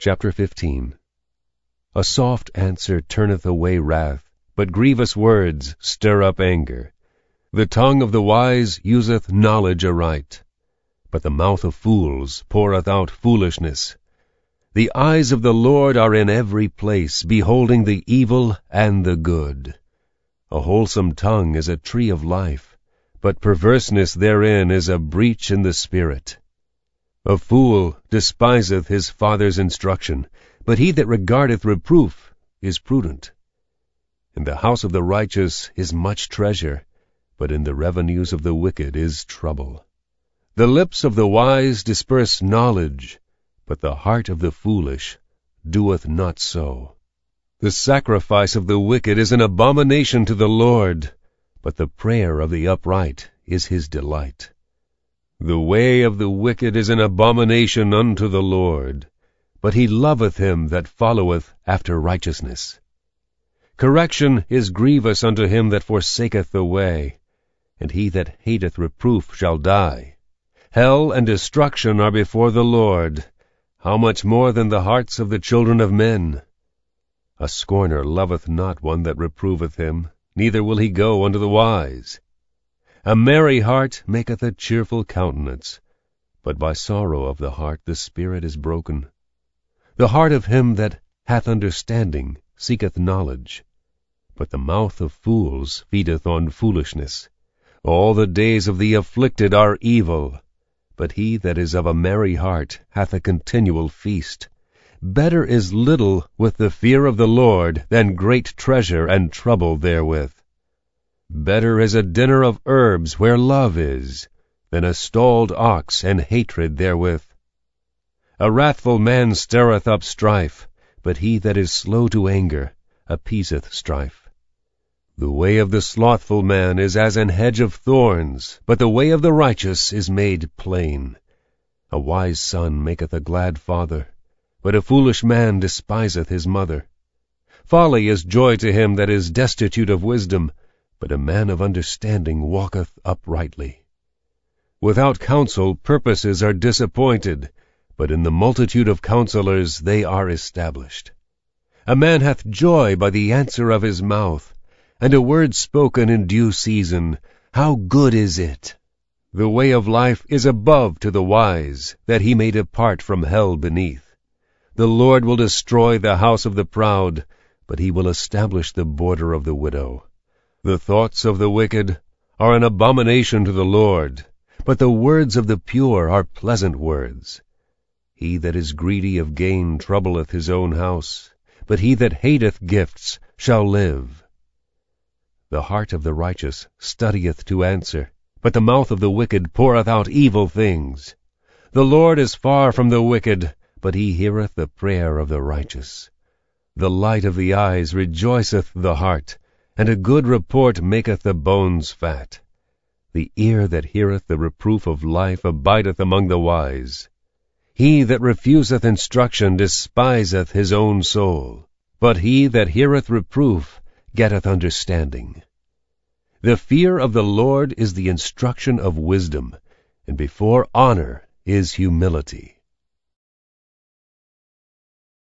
Chapter 15. A soft answer turneth away wrath, but grievous words stir up anger. The tongue of the wise useth knowledge aright, but the mouth of fools poureth out foolishness. The eyes of the Lord are in every place, beholding the evil and the good. A wholesome tongue is a tree of life, but perverseness therein is a breach in the spirit. A fool despiseth his father's instruction, but he that regardeth reproof is prudent. In the house of the righteous is much treasure, but in the revenues of the wicked is trouble. The lips of the wise disperse knowledge, but the heart of the foolish doeth not so. The sacrifice of the wicked is an abomination to the Lord, but the prayer of the upright is his delight. The way of the wicked is an abomination unto the Lord, but he loveth him that followeth after righteousness. Correction is grievous unto him that forsaketh the way, and he that hateth reproof shall die. Hell and destruction are before the Lord, how much more than the hearts of the children of men? A scorner loveth not one that reproveth him, neither will he go unto the wise. A merry heart maketh a cheerful countenance, but by sorrow of the heart the spirit is broken. The heart of him that hath understanding seeketh knowledge, but the mouth of fools feedeth on foolishness. All the days of the afflicted are evil, but he that is of a merry heart hath a continual feast. Better is little with the fear of the Lord than great treasure and trouble therewith. Better is a dinner of herbs where love is, than a stalled ox and hatred therewith. A wrathful man stirreth up strife, but he that is slow to anger appeaseth strife. The way of the slothful man is as an hedge of thorns, but the way of the righteous is made plain. A wise son maketh a glad father, but a foolish man despiseth his mother. Folly is joy to him that is destitute of wisdom, but a man of understanding walketh uprightly. Without counsel purposes are disappointed, but in the multitude of counselors they are established. A man hath joy by the answer of his mouth, and a word spoken in due season, how good is it! The way of life is above to the wise, that he may depart from hell beneath. The Lord will destroy the house of the proud, but he will establish the border of the widow. The thoughts of the wicked are an abomination to the Lord, but the words of the pure are pleasant words. He that is greedy of gain troubleth his own house, but he that hateth gifts shall live. The heart of the righteous studieth to answer, but the mouth of the wicked poureth out evil things. The Lord is far from the wicked, but he heareth the prayer of the righteous. The light of the eyes rejoiceth the heart, and a good report maketh the bones fat. The ear that heareth the reproof of life abideth among the wise. He that refuseth instruction despiseth his own soul, but he that heareth reproof getteth understanding. The fear of the Lord is the instruction of wisdom, and before honor is humility.